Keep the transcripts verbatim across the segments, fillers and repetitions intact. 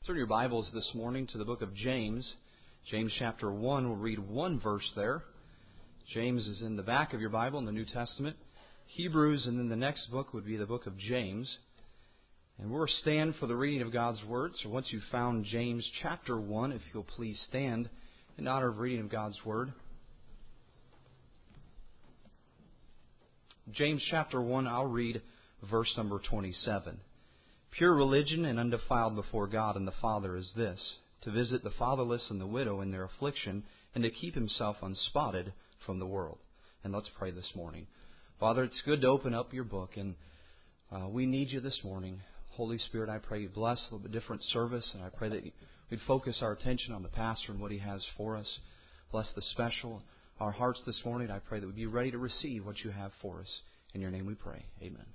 Turn your Bibles this morning to the book of James. James chapter one, we'll read one verse there. James is in the back of your Bible in the New Testament. Hebrews, and then the next book would be the book of James. And we'll stand for the reading of God's Word. So once you've found James chapter one, if you'll please stand in honor of reading of God's Word. James chapter one, I'll read verse number twenty-seven. Pure religion and undefiled before God and the Father is this, to visit the fatherless and the widow in their affliction, and to keep himself unspotted from the world. And let's pray this morning. Father, it's good to open up your book, and uh, we need you this morning. Holy Spirit, I pray you bless a little bit different service, and I pray that we'd focus our attention on the pastor and what he has for us. Bless the special, our hearts this morning. I pray that we'd be ready to receive what you have for us. In your name we pray. Amen.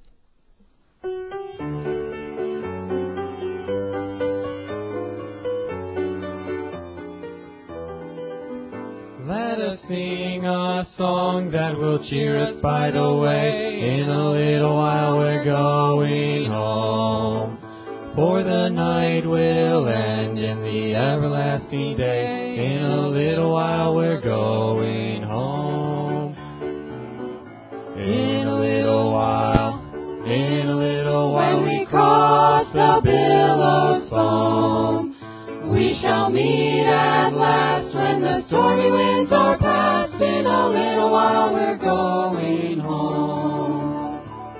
Let us sing a song that will cheer us by the way. In a little while we're going home. For the night will end in the everlasting day. In a little while we're going home. In a little while, in a little while we cross the billows foam. We shall meet at last when the stormy winds are past. In a little while we're going home.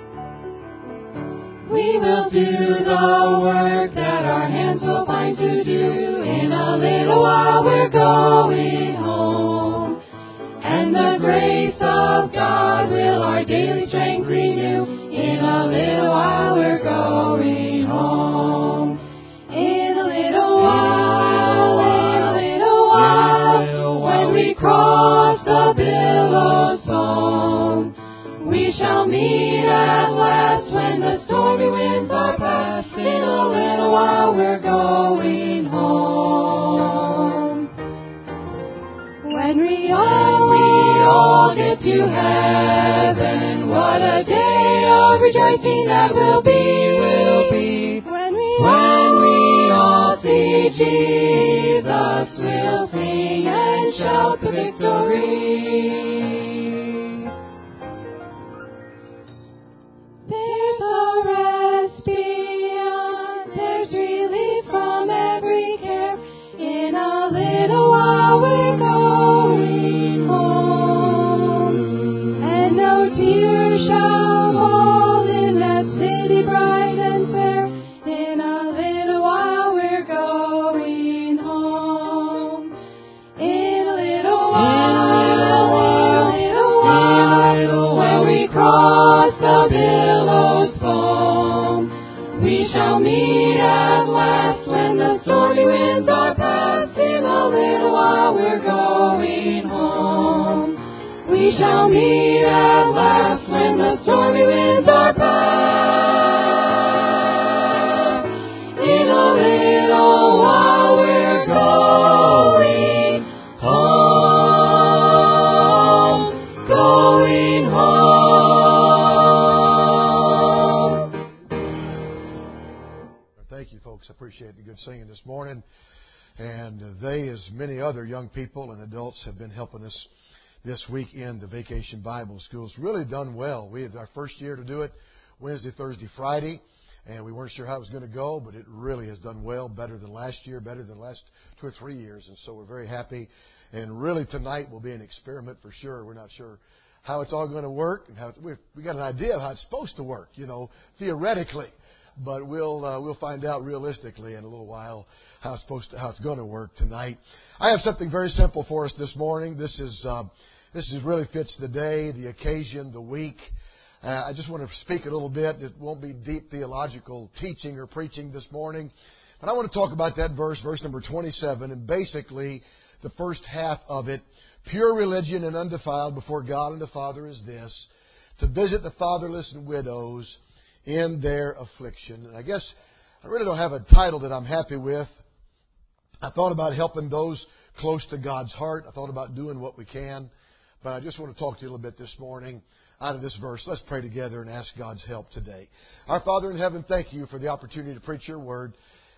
We will do the work that our hands will find to do. In a little while we're going home. And the grace of God will our daily strength renew. In a little while we're going home. In a little while, in a little while, when we cross the billows foam, we shall meet at last when the stormy winds are past. In a little while we're going home. When we all, when we all get to heaven, what a day of rejoicing that will be, will be. When we, when we all see Jesus, we'll sing and shout the victory. There's a rest beyond, there's relief from every care. In a little while we're going home, and no tears shall fall in that city bright and fair. In a little while we're going home. In a little while, in a little while, in a little while we cross the billows foam. We shall meet at last when the stormy winds are past. In a little while we're going home. We shall meet at last when the stormy winds are past. In a little while we're going home, going home. Thank you, folks. I appreciate the good singing this morning. And they, as many other young people and adults, have been helping us this week in the Vacation Bible School. It's really done well. We had our first year to do it Wednesday, Thursday, Friday, and we weren't sure how it was going to go, but it really has done well, better than last year, better than last two or three years, and so we're very happy. And really tonight will be an experiment for sure. We're not sure how it's all going to work, and how it's, we've, we got an idea of how it's supposed to work, you know, theoretically. But we'll uh, we'll find out realistically in a little while how it's supposed to, how it's going to work tonight. I have something very simple for us this morning. This is uh, this is really fits the day, the occasion, the week. Uh, I just want to speak a little bit. It won't be deep theological teaching or preaching this morning, but I want to talk about that verse, verse number twenty-seven, and basically the first half of it. Pure religion and undefiled before God and the Father is this, to visit the fatherless and widows in their affliction. And I guess I really don't have a title that I'm happy with. I thought about helping those close to God's heart. I thought about doing what we can. But I just want to talk to you a little bit this morning out of this verse. Let's pray together and ask God's help today. Our Father in heaven, thank you for the opportunity to preach your word.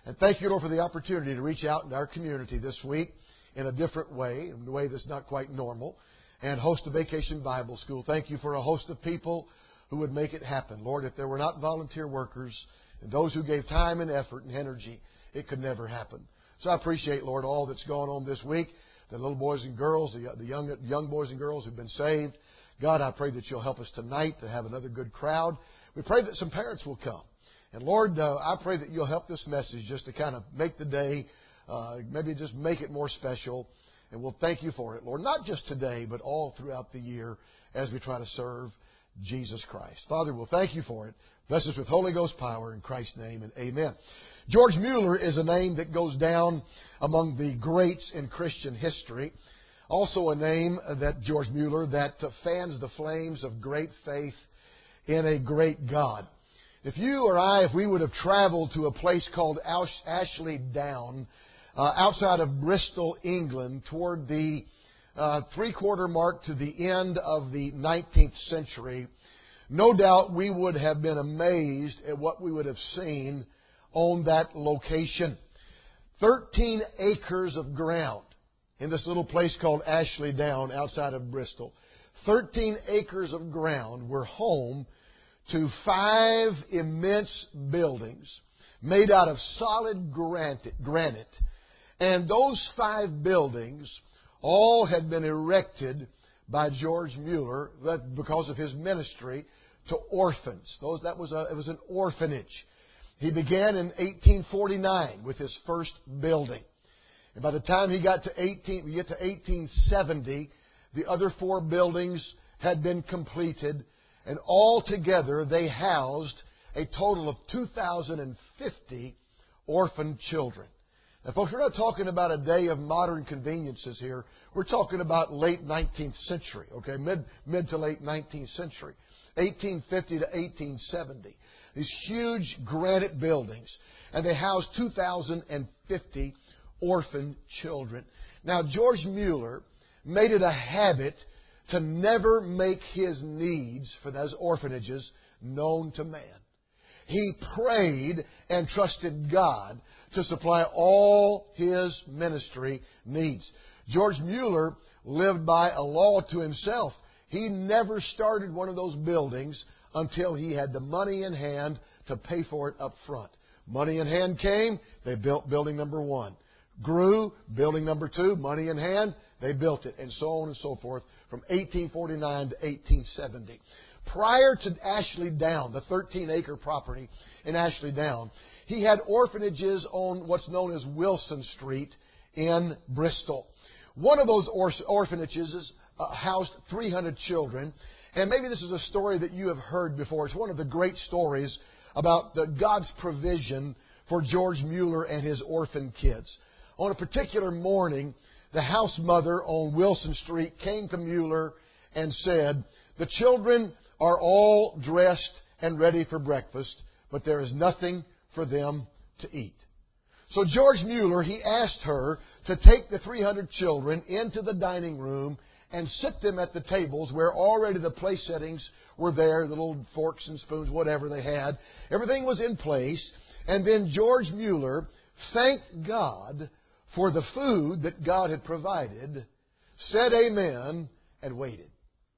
And thank you, Lord, for the opportunity to reach out into our community this week in a different way, in a way that's not quite normal, and host a Vacation Bible School. Thank you for a host of people who would make it happen. Lord, if there were not volunteer workers and those who gave time and effort and energy, it could never happen. So I appreciate, Lord, all that's gone on this week, the little boys and girls, the, the young, young boys and girls who've been saved. God, I pray that you'll help us tonight to have another good crowd. We pray that some parents will come. And Lord, uh, I pray that you'll help this message just to kind of make the day, uh, maybe just make it more special. And we'll thank you for it, Lord, not just today, but all throughout the year as we try to serve Jesus Christ. Father, we'll thank you for it. Bless us with Holy Ghost power in Christ's name, and amen. George Mueller is a name that goes down among the greats in Christian history. Also a name that George Mueller that fans the flames of great faith in a great God. If you or I, if we would have traveled to a place called Ashley Down, uh, outside of Bristol, England, toward the uh, three-quarter mark to the end of the nineteenth century, no doubt we would have been amazed at what we would have seen on that location. Thirteen acres of ground in this little place called Ashley Down outside of Bristol. Thirteen acres of ground were home to five immense buildings made out of solid granite. And those five buildings all had been erected by George Mueller because of his ministry to orphans. Those, that was a, it was an orphanage. He began in eighteen forty-nine with his first building. And by the time he got to eighteen, we get to eighteen seventy, the other four buildings had been completed. And altogether, they housed a total of two thousand fifty orphan children. Now, folks, we're not talking about a day of modern conveniences here. We're talking about late nineteenth century, okay, mid, mid to late nineteenth century, eighteen fifty to eighteen seventy. These huge granite buildings, and they housed two thousand fifty orphan children. Now, George Mueller made it a habit to never make his needs for those orphanages known to man. He prayed and trusted God to supply all his ministry needs. George Mueller lived by a law to himself. He never started one of those buildings until he had the money in hand to pay for it up front. Money in hand came, they built building number one. Grew, building number two, money in hand, they built it, and so on and so forth, from eighteen forty-nine to eighteen seventy. Prior to Ashley Down, the thirteen-acre property in Ashley Down, he had orphanages on what's known as Wilson Street in Bristol. One of those or- orphanages uh, housed three hundred children, and maybe this is a story that you have heard before. It's one of the great stories about the God's provision for George Mueller and his orphan kids. On a particular morning, the house mother on Wilson Street came to Mueller and said, "The children are all dressed and ready for breakfast, but there is nothing for them to eat." So George Mueller, he asked her to take the three hundred children into the dining room and sit them at the tables where already the place settings were there, the little forks and spoons, whatever they had. Everything was in place. And then George Mueller thanked God for the food that God had provided, said amen, and waited.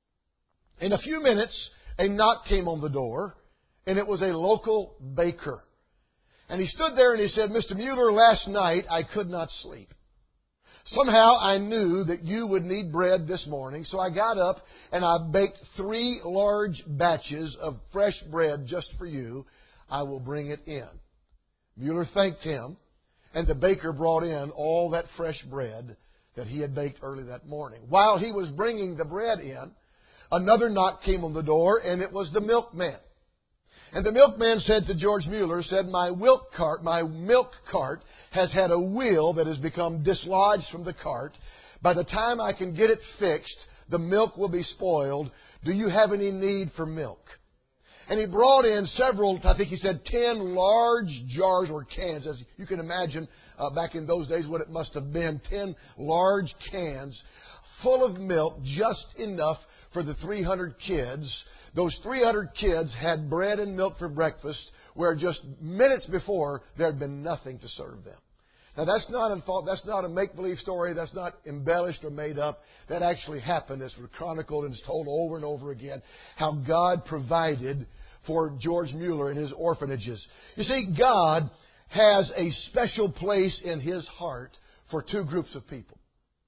In a few minutes, a knock came on the door, and it was a local baker. And he stood there and he said, "Mister Mueller, last night I could not sleep. Somehow I knew that you would need bread this morning, so I got up and I baked three large batches of fresh bread just for you. I will bring it in." Mueller thanked him, and the baker brought in all that fresh bread that he had baked early that morning. While he was bringing the bread in, another knock came on the door, and it was the milkman. And the milkman said to George Mueller, said, my milk cart, my milk cart has had a wheel that has become dislodged from the cart. By the time I can get it fixed, the milk will be spoiled. Do you have any need for milk? And he brought in several, I think he said ten large jars or cans. As you can imagine, uh, back in those days what it must have been. Ten large cans full of milk, just enough for the three hundred kids. Those three hundred kids had bread and milk for breakfast where just minutes before there had been nothing to serve them. Now that's not a fault, that's not a make-believe story, that's not embellished or made up. That actually happened. It's chronicled and it's told over and over again how God provided for George Mueller and his orphanages. You see, God has a special place in His heart for two groups of people.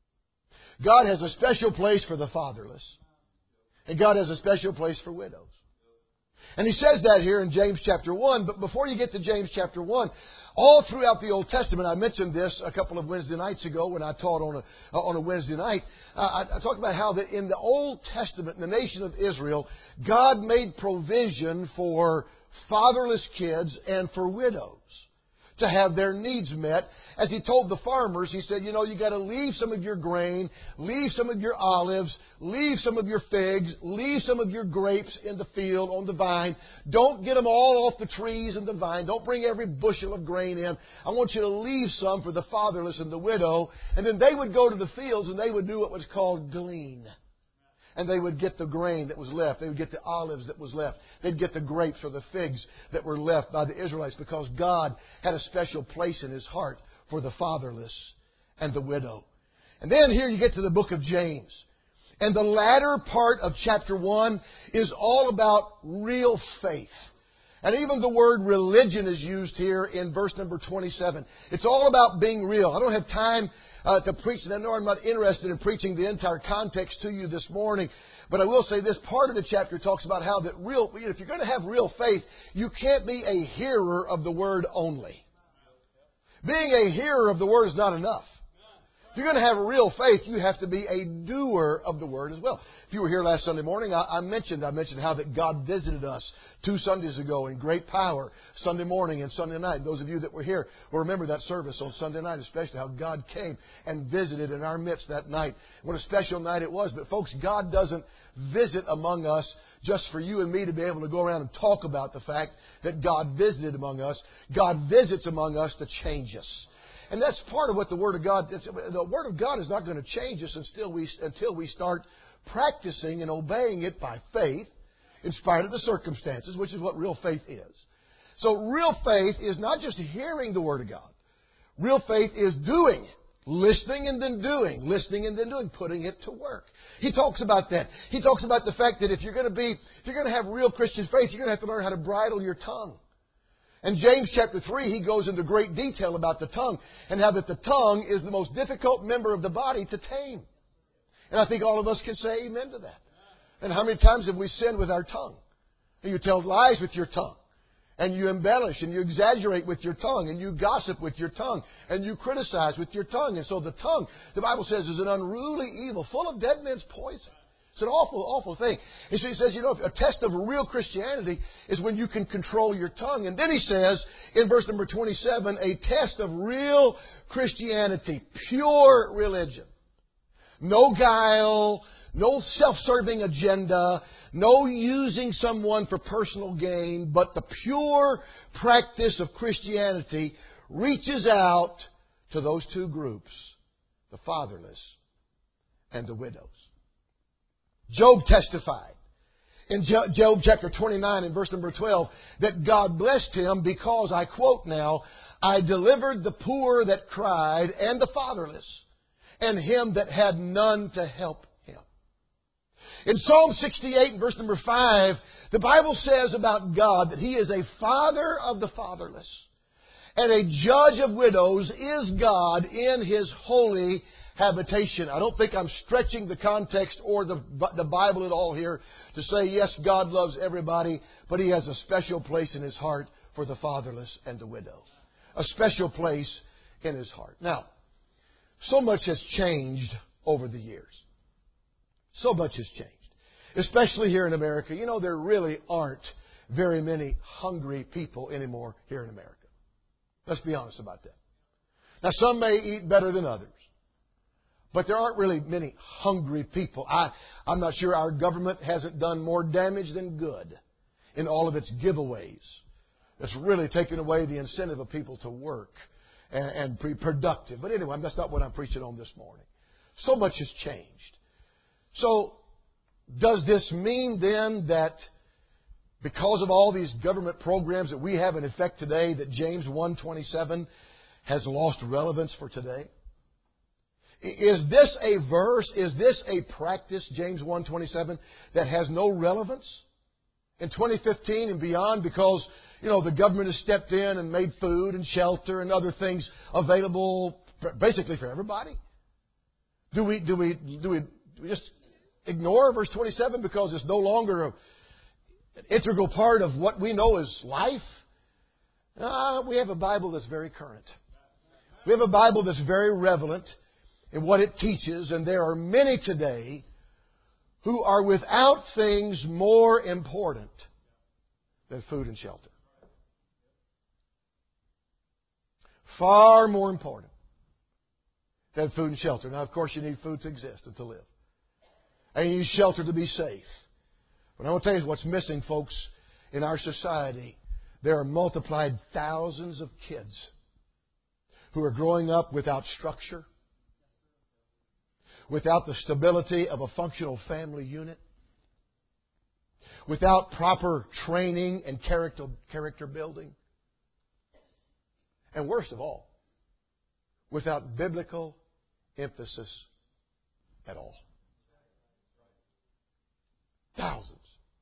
God has a special place for the fatherless, and God has a special place for widows. And He says that here in James chapter one. But before you get to James chapter one, all throughout the Old Testament, I mentioned this a couple of Wednesday nights ago when I taught on a, on a Wednesday night. Uh, I, I talked about how that in the Old Testament, in the nation of Israel, God made provision for fatherless kids and for widows to have their needs met. As He told the farmers, He said, you know, you got to leave some of your grain, leave some of your olives, leave some of your figs, leave some of your grapes in the field on the vine. Don't get them all off the trees and the vine. Don't bring every bushel of grain in. I want you to leave some for the fatherless and the widow. And then they would go to the fields and they would do what was called glean. And they would get the grain that was left. They would get the olives that was left. They'd get the grapes or the figs that were left by the Israelites, because God had a special place in His heart for the fatherless and the widow. And then here you get to the book of James. And the latter part of chapter one is all about real faith. And even the word religion is used here in verse number twenty-seven. It's all about being real. I don't have time uh, to preach, and I know I'm not interested in preaching the entire context to you this morning. But I will say this part of the chapter talks about how that real, if you're going to have real faith, you can't be a hearer of the word only. Being a hearer of the word is not enough. If you're going to have real faith, you have to be a doer of the word as well. If you were here last Sunday morning, I, I mentioned I mentioned how that God visited us two Sundays ago in great power, Sunday morning and Sunday night. Those of you that were here will remember that service on Sunday night, especially how God came and visited in our midst that night. What a special night it was. But folks, God doesn't visit among us just for you and me to be able to go around and talk about the fact that God visited among us. God visits among us to change us. And that's part of what the Word of God, the Word of God is not going to change us until we, until we start practicing and obeying it by faith in spite of the circumstances, which is what real faith is. So real faith is not just hearing the Word of God. Real faith is doing, listening and then doing, listening and then doing, putting it to work. He talks about that. He talks about the fact that if you're going to be, if you're going to have real Christian faith, you're going to have to learn how to bridle your tongue. In James chapter three, he goes into great detail about the tongue and how that the tongue is the most difficult member of the body to tame. And I think all of us can say amen to that. And how many times have we sinned with our tongue? And you tell lies with your tongue. And you embellish and you exaggerate with your tongue. And you gossip with your tongue. And you criticize with your tongue. And so the tongue, the Bible says, is an unruly evil, full of dead men's poison. It's an awful, awful thing. And so he says, you know, a test of real Christianity is when you can control your tongue. And then he says, in verse number twenty-seven, a test of real Christianity, pure religion. No guile, no self-serving agenda, no using someone for personal gain, but the pure practice of Christianity reaches out to those two groups, the fatherless and the widows. Job testified in Job chapter twenty-nine and verse number twelve that God blessed him because, I quote now, I delivered the poor that cried and the fatherless and him that had none to help him. In Psalm sixty-eight and verse number five, the Bible says about God that He is a father of the fatherless and a judge of widows is God in His holy habitation. I don't think I'm stretching the context or the, the Bible at all here to say, yes, God loves everybody, but He has a special place in His heart for the fatherless and the widow. A special place in His heart. Now, so much has changed over the years. So much has changed. Especially here in America. You know, there really aren't very many hungry people anymore here in America. Let's be honest about that. Now, some may eat better than others. But there aren't really many hungry people. I, I'm not sure our government hasn't done more damage than good in all of its giveaways. It's really taken away the incentive of people to work and, and be productive. But anyway, that's not what I'm preaching on this morning. So much has changed. So, does this mean then that because of all these government programs that we have in effect today, that James one twenty-seven has lost relevance for today? Is this a verse, is this a practice, James one twenty-seven, that has no relevance in twenty fifteen and beyond because, you know, the government has stepped in and made food and shelter and other things available for, basically for everybody? Do we, do we, do we, do we just ignore verse twenty-seven because it's no longer a an integral part of what we know as life? Uh, we have a Bible that's very current. We have a Bible that's very relevant in what it teaches, and there are many today who are without things more important than food and shelter. Far more important than food and shelter. Now, of course, you need food to exist and to live. And you need shelter to be safe. But I want to tell you what's missing, folks, in our society. There are multiplied thousands of kids who are growing up without structure, without the stability of a functional family unit, without proper training and character, character building, and worst of all, without biblical emphasis at all. Thousands.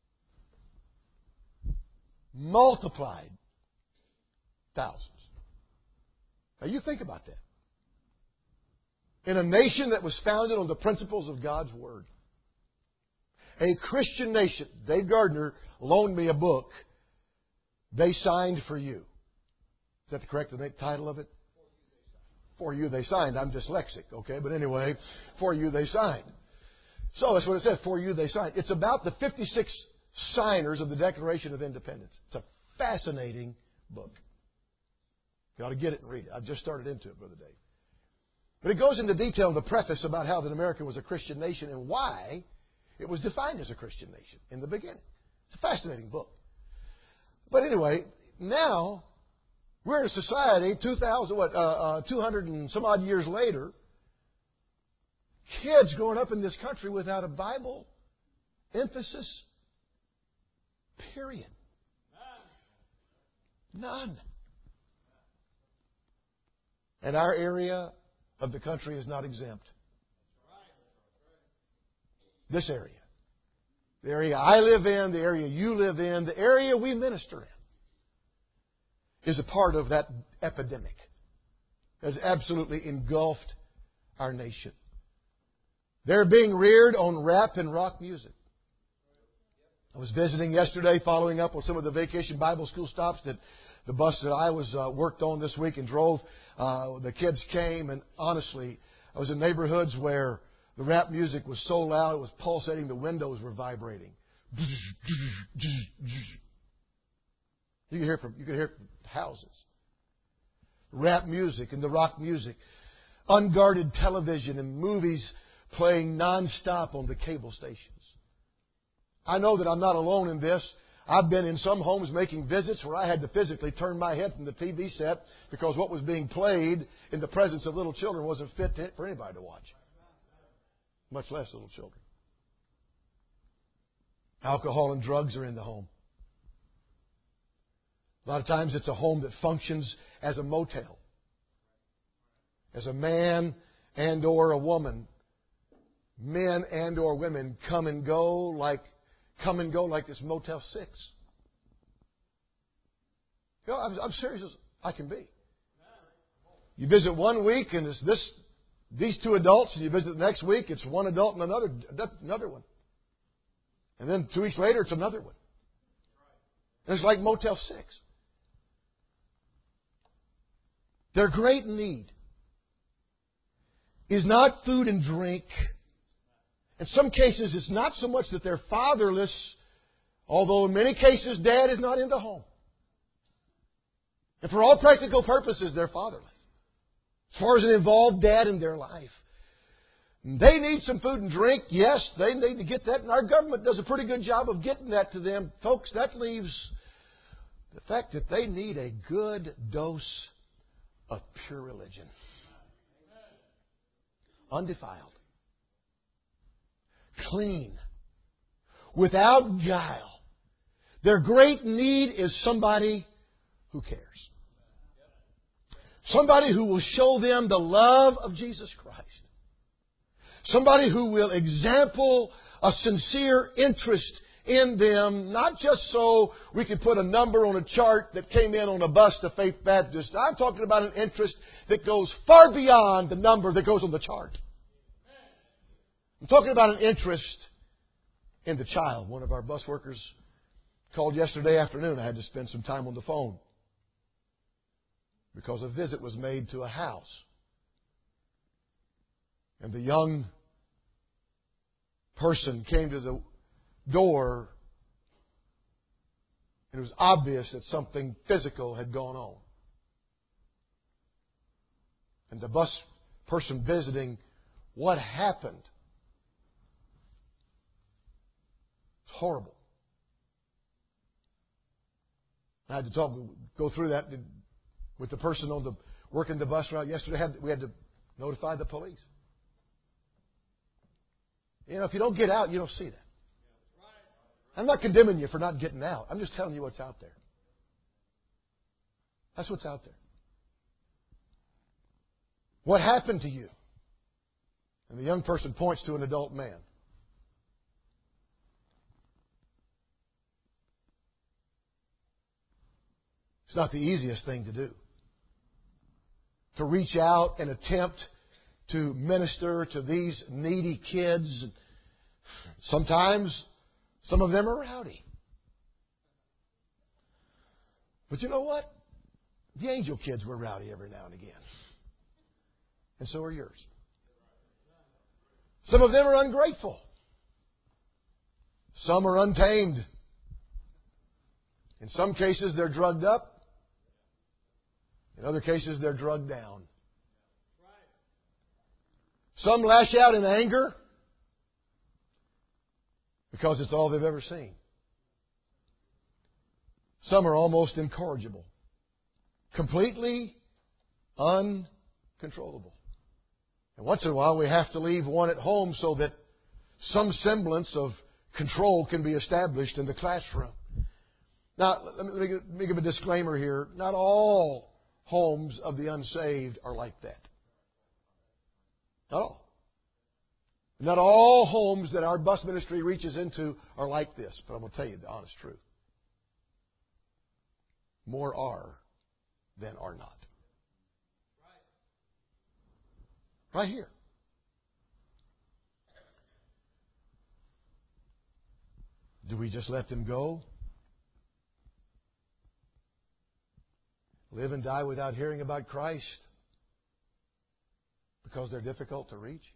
Multiplied thousands. Now you think about that. In a nation that was founded on the principles of God's Word. A Christian nation. Dave Gardner loaned me a book, They Signed for You. Is that the correct title of it? For You They Signed. I'm dyslexic, okay? But anyway, For You They Signed. So that's what it says, For You They Signed. It's about the fifty-six signers of the Declaration of Independence. It's a fascinating book. You ought to get it and read it. I've just started into it, Brother Dave. But it goes into detail in the preface about how that America was a Christian nation and why it was defined as a Christian nation in the beginning. It's a fascinating book. But anyway, now we're in a society, two thousand, what, uh, uh, two hundred and some odd years later, kids growing up in this country without a Bible emphasis, period. None. And our area of the country is not exempt. This area. The area I live in, the area you live in, the area we minister in is a part of that epidemic that has absolutely engulfed our nation. They're being reared on rap and rock music. I was visiting yesterday, following up on some of the Vacation Bible School stops that the bus that I was uh, worked on this week and drove. Uh, the kids came, and honestly, I was in neighborhoods where the rap music was so loud it was pulsating. The windows were vibrating. You could hear it from you could hear it from houses. Rap music and the rock music, unguarded television and movies playing nonstop on the cable stations. I know that I'm not alone in this. I've been in some homes making visits where I had to physically turn my head from the T V set because what was being played in the presence of little children wasn't fit to, for anybody to watch, much less little children. Alcohol and drugs are in the home. A lot of times it's a home that functions as a motel. As a man and or a woman, men and or women come and go like Come and go like this Motel six. You know, I'm, I'm serious as I can be. You visit one week and it's this, these two adults, and you visit the next week, it's one adult and another, another one. And then two weeks later, it's another one. And it's like Motel six. Their great need is not food and drink. In some cases, it's not so much that they're fatherless, although in many cases, dad is not in the home. And for all practical purposes, they're fatherless. As far as an involved dad in their life. They need some food and drink. Yes, they need to get that. And our government does a pretty good job of getting that to them. Folks, that leaves the fact that they need a good dose of pure religion. Undefiled. Clean, without guile, Their great need is somebody who cares. Somebody who will show them the love of Jesus Christ. Somebody who will example a sincere interest in them, not just so we could put a number on a chart that came in on a bus to Faith Baptist. I'm talking about an interest that goes far beyond the number that goes on the chart. I'm talking about an interest in the child. One of our bus workers called yesterday afternoon. I had to spend some time on the phone because a visit was made to a house. And the young person came to the door, and it was obvious that something physical had gone on. And the bus person visiting, what happened? It's horrible. I had to talk, go through that with the person on the working the bus route yesterday. We had to notify the police. You know, if you don't get out, you don't see that. I'm not condemning you for not getting out. I'm just telling you what's out there. That's what's out there. What happened to you? And the young person points to an adult man. It's not the easiest thing to do. To reach out and attempt to minister to these needy kids. Sometimes some of them are rowdy. But you know what? The angel kids were rowdy every now and again. And so are yours. Some of them are ungrateful. Some are untamed. In some cases, they're drugged up. In other cases, they're drugged down. Some lash out in anger because it's all they've ever seen. Some are almost incorrigible. Completely uncontrollable. And once in a while we have to leave one at home so that some semblance of control can be established in the classroom. Now, let me, let me give a disclaimer here. Not all homes of the unsaved are like that. Not all. Not all homes that our bus ministry reaches into are like this. But I'm going to tell you the honest truth. More are than are not. Right here. Do we just let them go? Live and die without hearing about Christ because they're difficult to reach?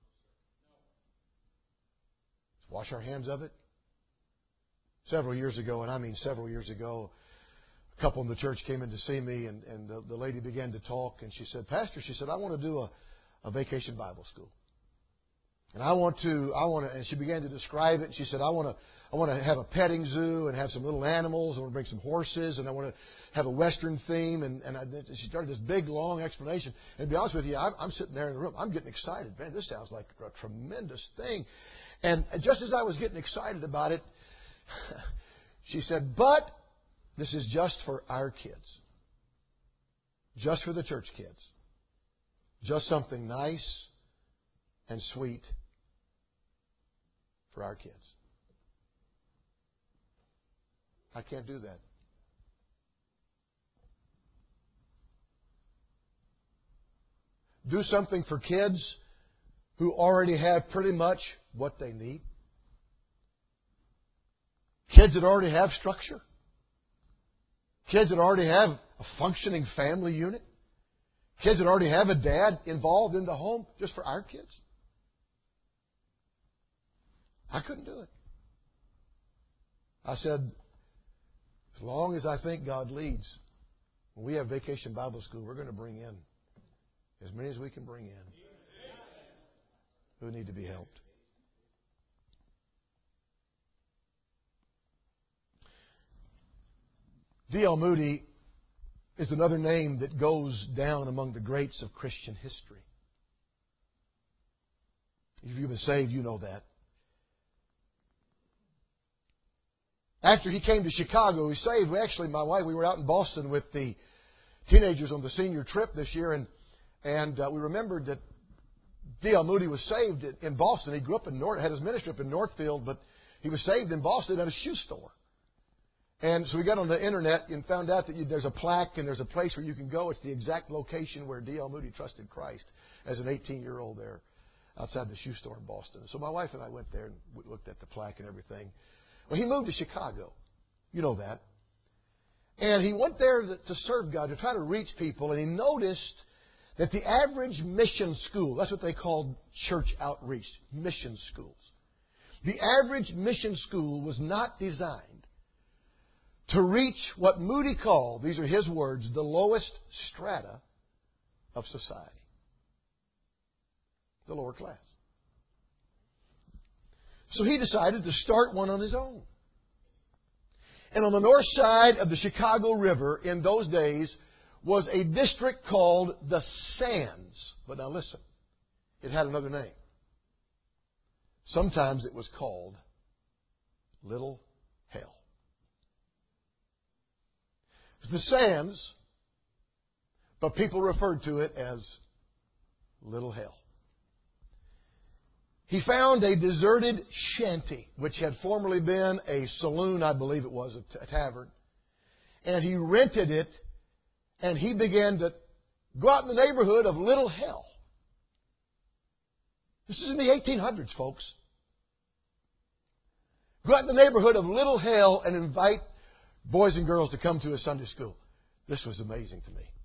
Wash our hands of it? Several years ago, and I mean several years ago, a couple in the church came in to see me, and, and the, the lady began to talk, and she said, Pastor, she said, I want to do a, a vacation Bible school. And I want to, I want to, and she began to describe it, and she said, I want to, I want to have a petting zoo and have some little animals. I want to bring some horses, and I want to have a Western theme. And, and I, she started this big, long explanation. And to be honest with you, I'm, I'm sitting there in the room. I'm getting excited. Man, this sounds like a tremendous thing. And just as I was getting excited about it, she said, but this is just for our kids. Just for the church kids. Just something nice and sweet for our kids. I can't do that. Do something for kids who already have pretty much what they need. Kids that already have structure. Kids that already have a functioning family unit. Kids that already have a dad involved in the home just for our kids. I couldn't do it. I said, as long as I think God leads, when we have Vacation Bible School, we're going to bring in as many as we can bring in who need to be helped. D L Moody is another name that goes down among the greats of Christian history. If you've been saved, you know that. after he came to Chicago, he saved. We actually, my wife, we were out in Boston with the teenagers on the senior trip this year, and and uh, we remembered that D L Moody was saved in Boston. He grew up in North, had his ministry up in Northfield, but he was saved in Boston at a shoe store. And so we got on the internet and found out that you, there's a plaque and there's a place where you can go. It's the exact location where D L Moody trusted Christ as an eighteen-year-old there outside the shoe store in Boston. So my wife and I went there and we looked at the plaque and everything. Well, he moved to Chicago. You know that. And he went there to serve God, to try to reach people. And he noticed that the average mission school, that's what they called church outreach, mission schools. The average mission school was not designed to reach what Moody called, these are his words, the lowest strata of society. The lower class. So he decided to start one on his own. And on the north side of the Chicago River in those days was a district called the Sands. But now listen, it had another name. Sometimes it was called Little Hell. It was the Sands, but people referred to it as Little Hell. He found a deserted shanty, which had formerly been a saloon, I believe it was, a tavern. And he rented it, and he began to go out in the neighborhood of Little Hell. This is in the eighteen hundreds, folks. Go out in the neighborhood of Little Hell and invite boys and girls to come to his Sunday school. This was amazing to me.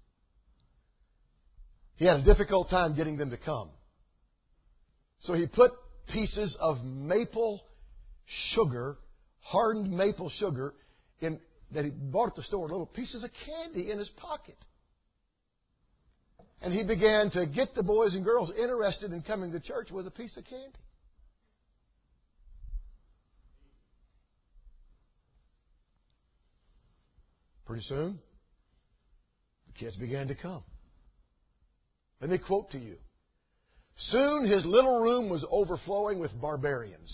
He had a difficult time getting them to come. So he put pieces of maple sugar, hardened maple sugar, in that he bought at the store, little pieces of candy in his pocket. And he began to get the boys and girls interested in coming to church with a piece of candy. Pretty soon, the kids began to come. Let me quote to you. Soon his little room was overflowing with barbarians.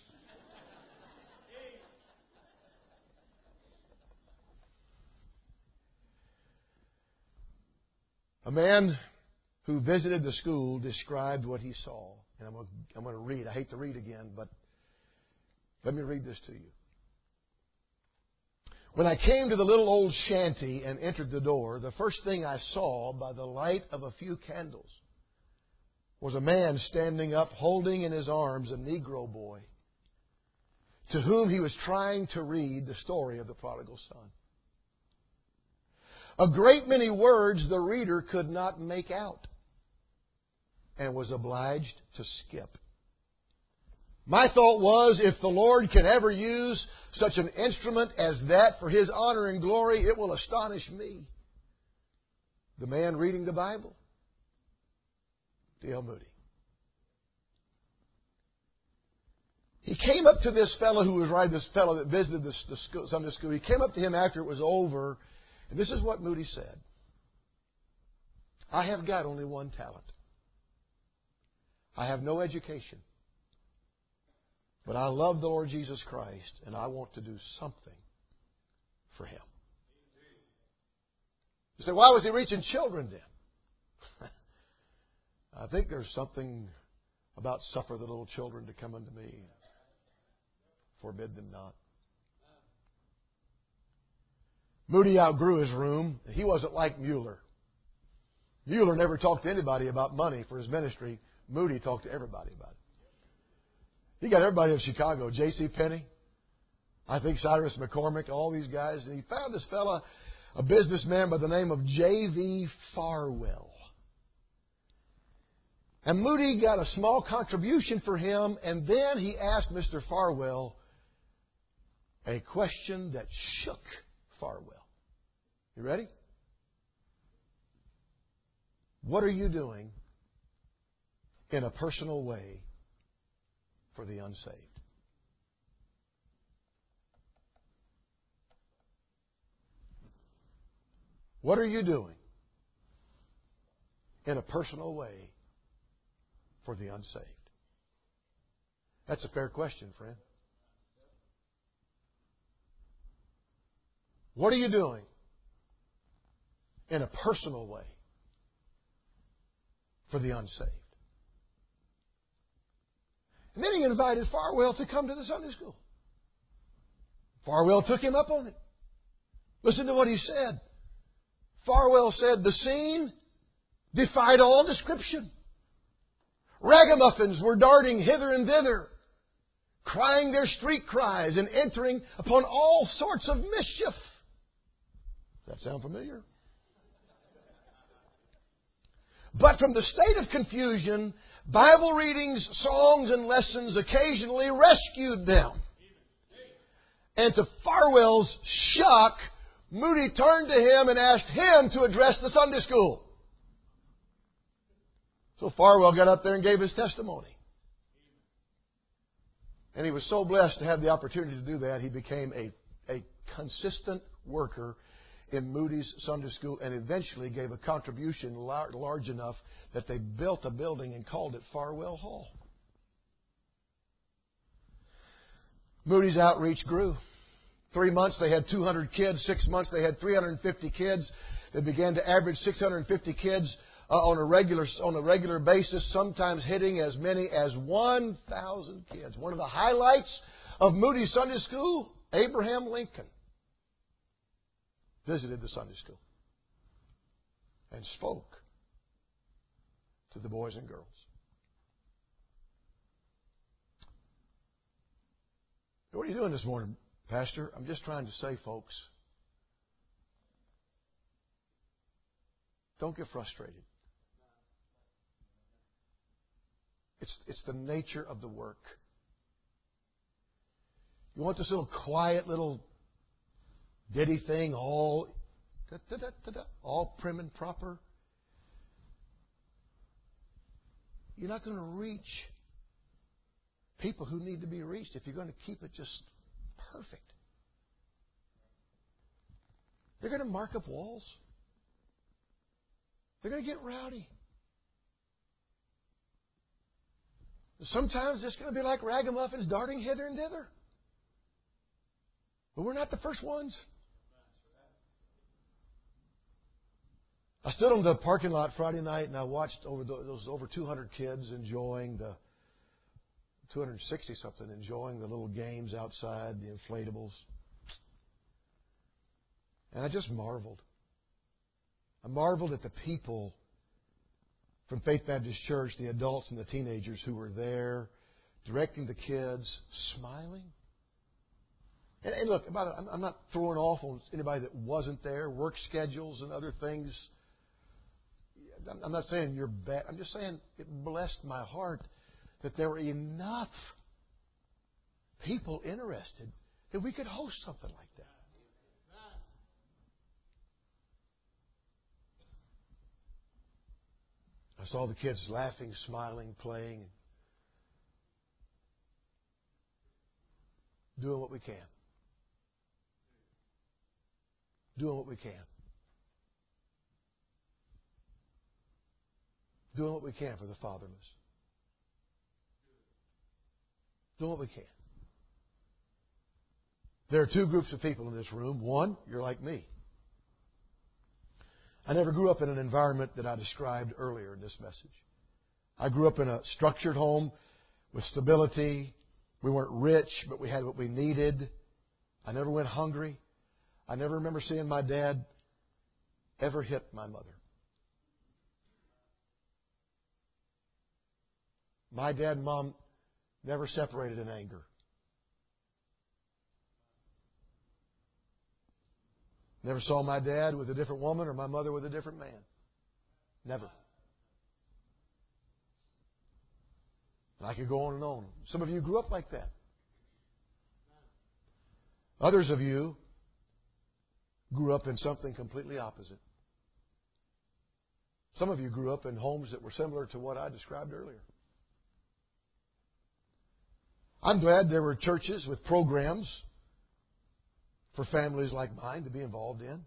A man who visited the school described what he saw. And I'm going, to, I'm going to read. I hate to read again, but let me read this to you. When I came to the little old shanty and entered the door, the first thing I saw by the light of a few candles was a man standing up holding in his arms a Negro boy to whom he was trying to read the story of the prodigal son. A great many words the reader could not make out and was obliged to skip. My thought was, if the Lord can ever use such an instrument as that for His honor and glory, it will astonish me. The man reading the Bible? D L Moody. He came up to this fellow who was right, this fellow that visited the, the school, Sunday school. He came up to him after it was over, and this is what Moody said. I have got only one talent. I have no education. But I love the Lord Jesus Christ, and I want to do something for Him. You say, why was he reaching children then? I think there's something about suffer the little children to come unto me. Forbid them not. Moody outgrew his room. He wasn't like Mueller. Mueller never talked to anybody about money for his ministry. Moody talked to everybody about it. He got everybody in Chicago. J C Penney, I think Cyrus McCormick, all these guys. And he found this fella, a businessman by the name of J V Farwell. And Moody got a small contribution for him, and then he asked Mister Farwell a question that shook Farwell. You ready? What are you doing in a personal way for the unsaved? What are you doing in a personal way for the unsaved? That's a fair question, friend. What are you doing in a personal way for the unsaved? And then he invited Farwell to come to the Sunday school. Farwell took him up on it. Listen to what he said. Farwell said, the scene defied all description. Ragamuffins were darting hither and thither, crying their street cries and entering upon all sorts of mischief. Does that sound familiar? But from the state of confusion, Bible readings, songs, and lessons occasionally rescued them. And to Farwell's shock, Moody turned to him and asked him to address the Sunday school. So Farwell got up there and gave his testimony. And he was so blessed to have the opportunity to do that, he became a, a consistent worker in Moody's Sunday School and eventually gave a contribution large enough that they built a building and called it Farwell Hall. Moody's outreach grew. Three months they had two hundred kids. Six months they had three hundred fifty kids. They began to average six hundred fifty kids uh, on a regular on a regular basis, sometimes hitting as many as one thousand kids. One of the highlights of Moody's Sunday School, Abraham Lincoln visited the Sunday school and spoke to the boys and girls. What are you doing this morning, Pastor? I'm just trying to say, folks, don't get frustrated. It's, it's the nature of the work. You want this little quiet little ditty thing, all da, da, da, da, da, all prim and proper. You're not going to reach people who need to be reached if you're going to keep it just perfect. They're going to mark up walls. They're going to get rowdy. Sometimes it's going to be like ragamuffins darting hither and thither. But we're not the first ones. I stood on the parking lot Friday night and I watched over the, those over two hundred kids enjoying the two hundred sixty something enjoying the little games outside, the inflatables. And I just marveled. I marveled at the people from Faith Baptist Church, the adults and the teenagers who were there, directing the kids, smiling. And, and look, about it, I'm not throwing off on anybody that wasn't there, work schedules and other things. I'm not saying you're bad. I'm just saying it blessed my heart that there were enough people interested that we could host something like that. I saw the kids laughing, smiling, playing, doing what we can. Doing what we can. Doing what we can for the fatherless. Doing what we can. There are two groups of people in this room. One, you're like me. I never grew up in an environment that I described earlier in this message. I grew up in a structured home with stability. We weren't rich, but we had what we needed. I never went hungry. I never remember seeing my dad ever hit my mother. My dad and mom never separated in anger. Never saw my dad with a different woman or my mother with a different man. Never. And I could go on and on. Some of you grew up like that. Others of you grew up in something completely opposite. Some of you grew up in homes that were similar to what I described earlier. I'm glad there were churches with programs for families like mine to be involved in.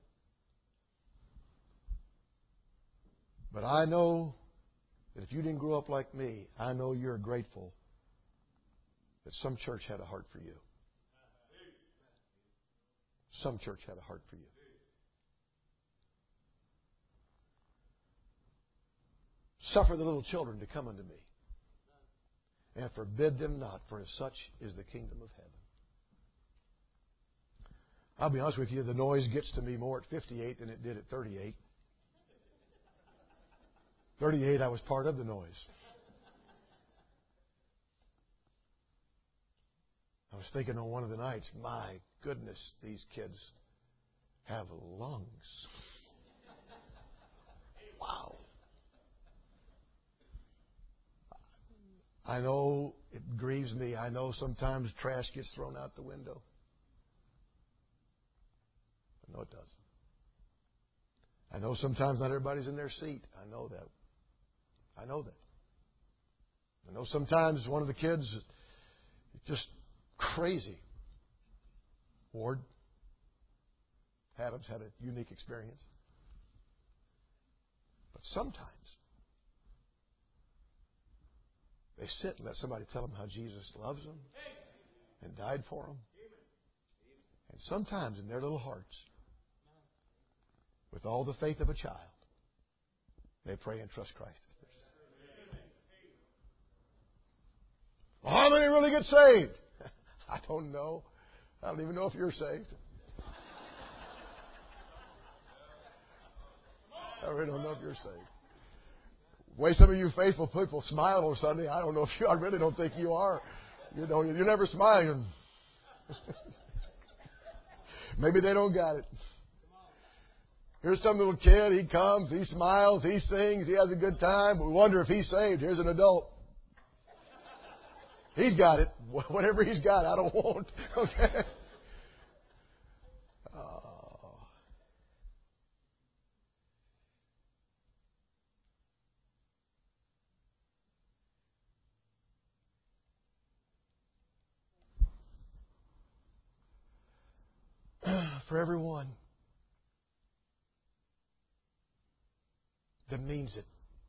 But I know that if you didn't grow up like me, I know you're grateful that some church had a heart for you. some church had a heart for you. Suffer the little children to come unto me, and forbid them not, for as such is the kingdom of heaven. I'll be honest with you, the noise gets to me more at fifty-eight than it did at thirty-eight. thirty-eight, I was part of the noise. I was thinking on one of the nights, my goodness, these kids have lungs. Wow. I know it grieves me. I know sometimes trash gets thrown out the window. I know it does. I know sometimes not everybody's in their seat. I know that. I know that. I know sometimes one of the kids is just crazy. Ward, Adams had a unique experience. But sometimes they sit and let somebody tell them how Jesus loves them and died for them. And sometimes in their little hearts, with all the faith of a child, they pray and trust Christ. Well, how many really get saved? I don't know. I don't even know if you're saved. I really don't know if you're saved. The way some of you faithful people smile on Sunday, I don't know if you, I really don't think you are. You know, you're never smiling. Maybe they don't got it. Here's some little kid. He comes, he smiles, he sings, he has a good time. We wonder if he's saved. Here's an adult. He's got it. Whatever he's got, I don't want. Okay? Oh. For everyone that means it,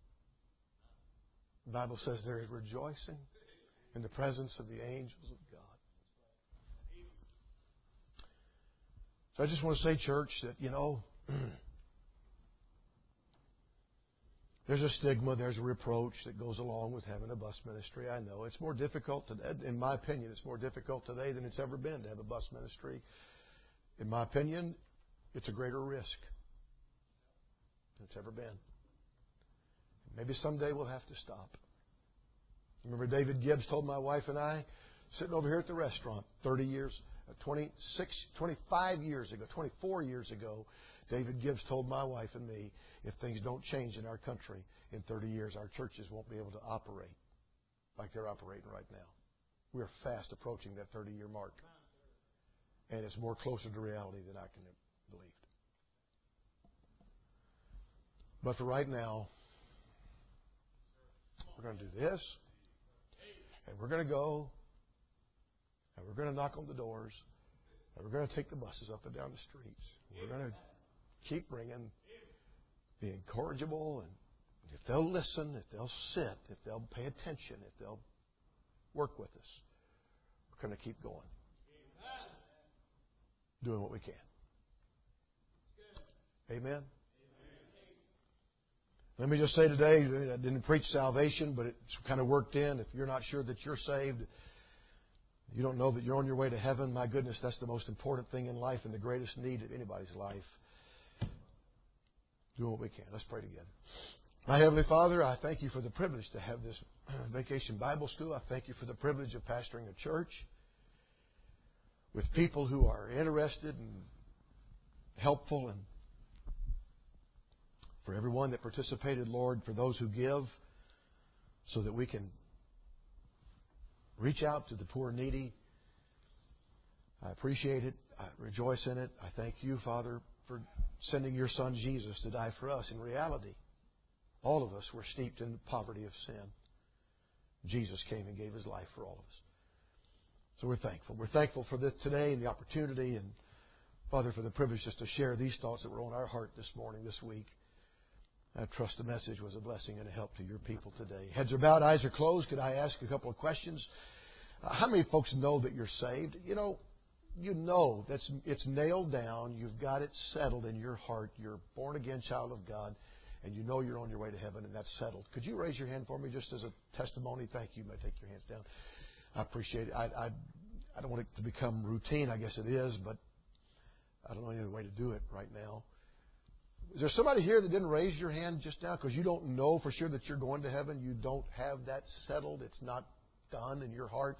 the Bible says there is rejoicing in the presence of the angels of God. So I just want to say, church, that, you know, there's a stigma, there's a reproach that goes along with having a bus ministry. I know it's more difficult today. In my opinion, it's more difficult today than it's ever been to have a bus ministry. In my opinion, it's a greater risk than it's ever been. Maybe someday we'll have to stop. Remember David Gibbs told my wife and I, sitting over here at the restaurant thirty years, twenty-six, twenty-five years ago, twenty-four years ago, David Gibbs told my wife and me, if things don't change in our country in thirty years, our churches won't be able to operate like they're operating right now. We're fast approaching that thirty-year mark. And it's more closer to reality than I can have believed. But for right now, we're going to do this. And we're going to go, and we're going to knock on the doors, and we're going to take the buses up and down the streets. We're going to keep bringing, be incorrigible, and if they'll listen, if they'll sit, if they'll pay attention, if they'll work with us, we're going to keep going, doing what we can. Amen. Let me just say today, I didn't preach salvation, but it's kind of worked in. If you're not sure that you're saved, you don't know that you're on your way to heaven, my goodness, that's the most important thing in life and the greatest need of anybody's life. Do what we can. Let's pray together. My Heavenly Father, I thank you for the privilege to have this Vacation Bible School. I thank you for the privilege of pastoring a church with people who are interested and helpful, and for everyone that participated, Lord, for those who give, so that we can reach out to the poor and needy. I appreciate it. I rejoice in it. I thank you, Father, for sending your Son Jesus to die for us. In reality, all of us were steeped in the poverty of sin. Jesus came and gave His life for all of us. So we're thankful. We're thankful for this today and the opportunity, and Father, for the privilege just to share these thoughts that were on our heart this morning, this week. I trust the message was a blessing and a help to your people today. Heads are bowed, eyes are closed. Could I ask a couple of questions? Uh, how many folks know that you're saved? You know, you know that's it's nailed down. You've got it settled in your heart. You're a born-again child of God, and you know you're on your way to heaven, and that's settled. Could you raise your hand for me just as a testimony? Thank you. You may take your hands down. I appreciate it. I, I, I don't want it to become routine. I guess it is, but I don't know any other way to do it right now. Is there somebody here that didn't raise your hand just now because you don't know for sure that you're going to heaven? You don't have that settled. It's not done in your heart.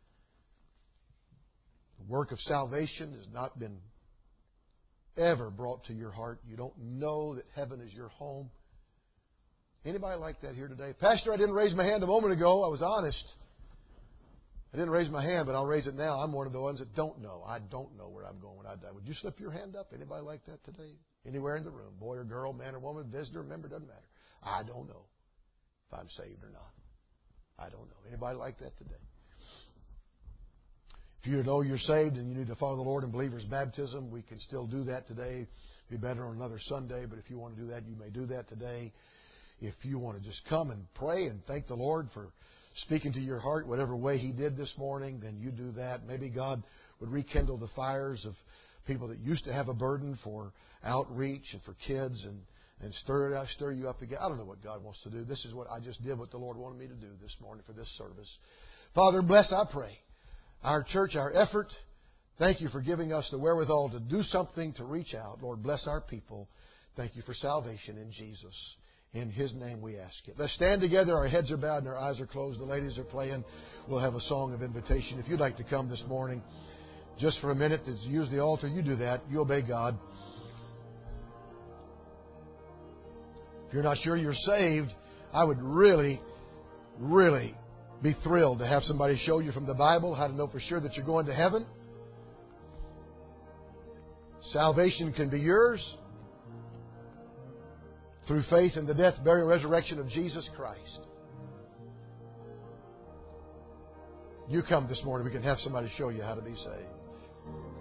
The work of salvation has not been ever brought to your heart. You don't know that heaven is your home. Anybody like that here today? Pastor, I didn't raise my hand a moment ago. I was honest. I didn't raise my hand, but I'll raise it now. I'm one of the ones that don't know. I don't know where I'm going when I die. Would you slip your hand up? Anybody like that today? Anywhere in the room, boy or girl, man or woman, visitor, member, doesn't matter. I don't know if I'm saved or not. I don't know. Anybody like that today? If you know you're saved and you need to follow the Lord in believer's baptism, we can still do that today. Be better on another Sunday, but if you want to do that, you may do that today. If you want to just come and pray and thank the Lord for speaking to your heart, whatever way He did this morning, then you do that. Maybe God would rekindle the fires of people that used to have a burden for outreach and for kids and, and stir it out, stir you up again. I don't know what God wants to do. This is what I just did, what the Lord wanted me to do this morning for this service. Father, bless, I pray, our church, our effort. Thank you for giving us the wherewithal to do something to reach out. Lord, bless our people. Thank you for salvation in Jesus. In His name we ask it. Let's stand together. Our heads are bowed and our eyes are closed. The ladies are playing. We'll have a song of invitation. If you'd like to come this morning, just for a minute, to use the altar, you do that. You obey God. If you're not sure you're saved, I would really, really be thrilled to have somebody show you from the Bible how to know for sure that you're going to heaven. Salvation can be yours through faith in the death, burial, resurrection of Jesus Christ. You come this morning, we can have somebody show you how to be saved.